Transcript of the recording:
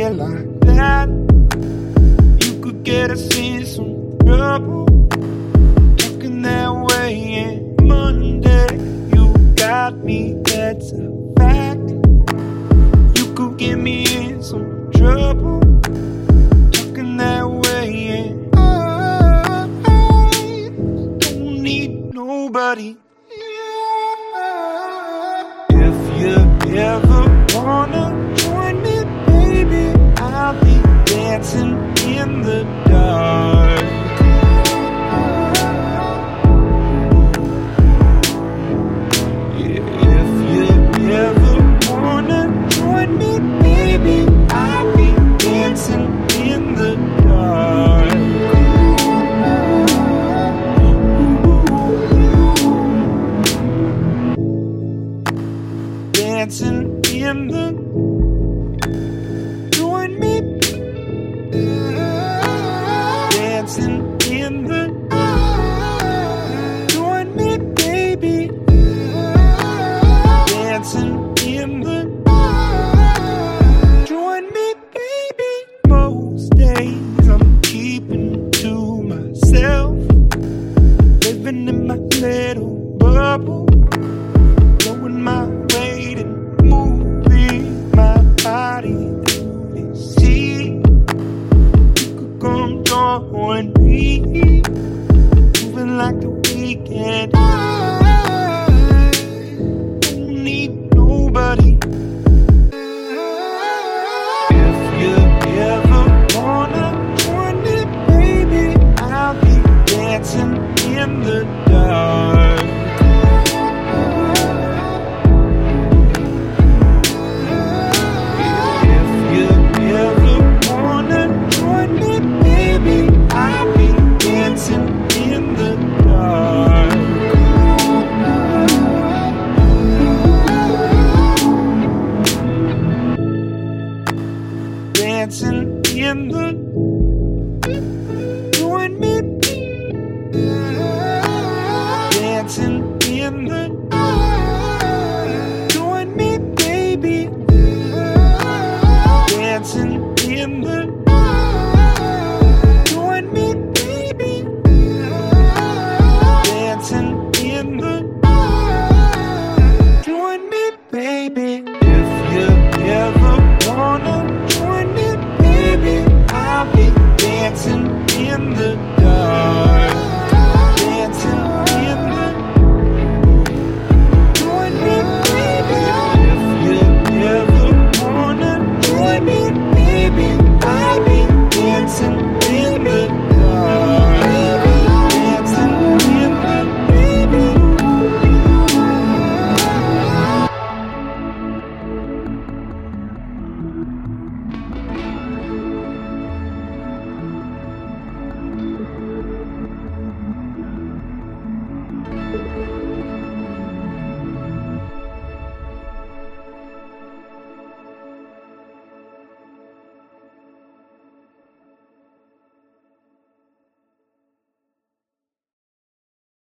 it like that. You could get us in some trouble, talking that way. And Monday, you got me, that's a fact. You could get me in some trouble, talking that way. And I don't need nobody. If you ever wanna join me, baby, I'll be dancing in the dark. Yeah, if you ever wanna join me, baby, I'll be dancing in the dark. Dancing in the, join me, dancing in the, join me, baby, dancing in the, join me, baby. Most days I'm keeping to myself, living in my little bubble, blowing my weight and moving my body through the sea. You could come join me, moving like the weekend. I don't need nobody. If you ever wanna join me, baby, I'll be dancing in the dark. Dancing in the